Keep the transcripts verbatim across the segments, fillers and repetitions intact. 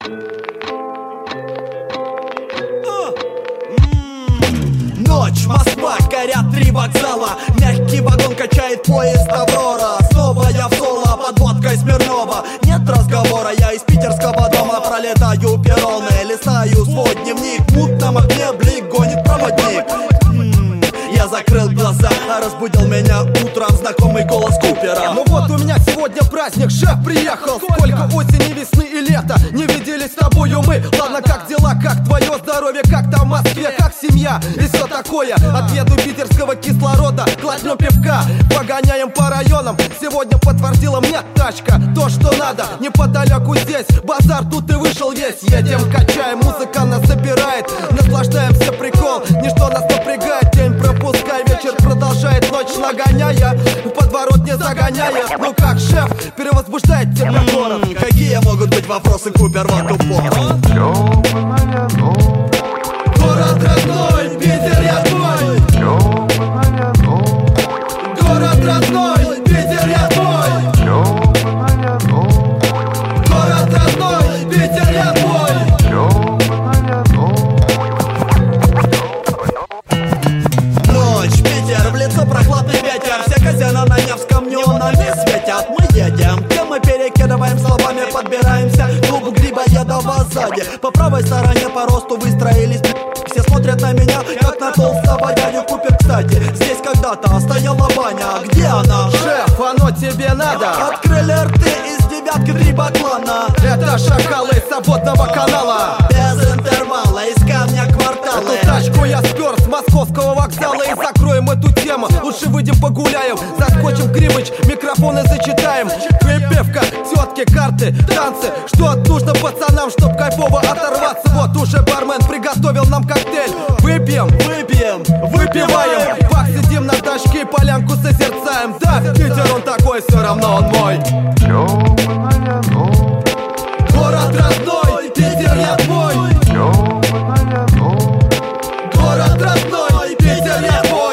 Ночь, Москва, горят три вокзала. Мягкий вагон качает поезд Аврора. Снова я в соло под водкой Смирнова. Нет разговора, я из питерского дома пролетаю перроны, листаю свой дневник. В мутном огне блик гонит проводник. М-м, я закрыл глаза, а разбудил меня утром знакомый голос Купера. Ну вот у меня сегодня праздник, шеф приехал. Сколько осени, весны и лета не виделись с тобою мы. Ладно, как дела, как твое здоровье, как там в Москве, как семья и все такое. Отъеду питерского кислорода, глотнем пивка, погоняем по районам. Сегодня подтвердила мне тачка то, что надо. Неподалеку здесь базар, тут и вышел весь. Едем, качаем, музыка нас забирает. Наслаждаемся, прикол, ничто нас напрягает. День пропускай, вечер продолжает, ночь нагоняя, в подворот не загоняя. Ну как, шеф, перевозбуждает тебя город? М-м, какие могут быть вопросы, Купер, в эту пору? Город родной, Питер, я твой. Город родной, Питер, я твой. Город родной, Питер, я твой. Ночь, Питер, в лицо прохладный ветер. Все казино на Невском неонами светят. Мы едем, где мы перекидываем словами, подбираемся. Клуб Грибоедова сзади. По правой стороне по росту выстроились. Все смотрят на меня, как на толстого дядю. Купер, кстати, здесь когда-то стояла баня. Где она? Шеф, оно тебе надо. Открыли рты из девятки три баклана. Это шакалы из свободного канала. Без интервала, из камня кварталы. Эту тачку я спер с московского вокзала. И закроем эту тему, лучше выйдем погуляем. Заскочим в Грибыч, микрофоны зачитаем. Припевка, тетки, карты, танцы. Что нужно пацанам, чтоб кайфово оторваться? Вот уже бармен приготовил нам коктейль. Выпьем, Выпьем, выпиваем. Бах, сидим на тачке, полянку созерцаем. Да, Питер он такой, все равно он мой. Город родной, Питер, я твой. Город родной, Питер, я твой.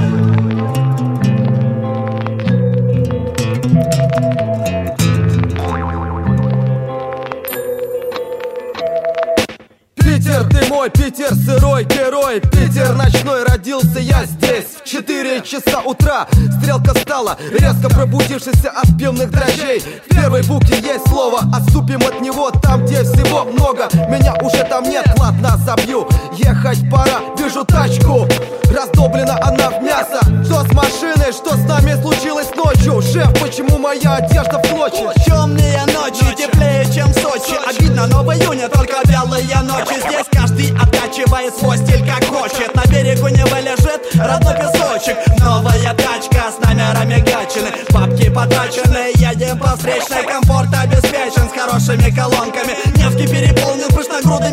Питер, ты мой, Питер, сырой герой. Питер ночной, родился я здесь в четыре часа утра. Стрелка стала, резко пробудившийся от пивных дрожжей. В первой букве есть слово, отступим от него там, где всего много. Меня уже там нет, ладно, забью. Ехать пора, вижу тачку, раздоблена она в мясо. Что с машиной, что с нами случилось ночью? Шеф, почему моя одежда в клочья? Темные ночи, теплее, чем в Сочи. Обидно, но в июне только белые ночи. Здесь каждый оттачивает свой стиль как хочет. На берегу Невы лежит родной песочек. Новая тачка с номерами Гатчины. Бабки потрачены, едем по встречной. Комфорт обеспечен с хорошими колонками. Невский переполнен пышногрудыми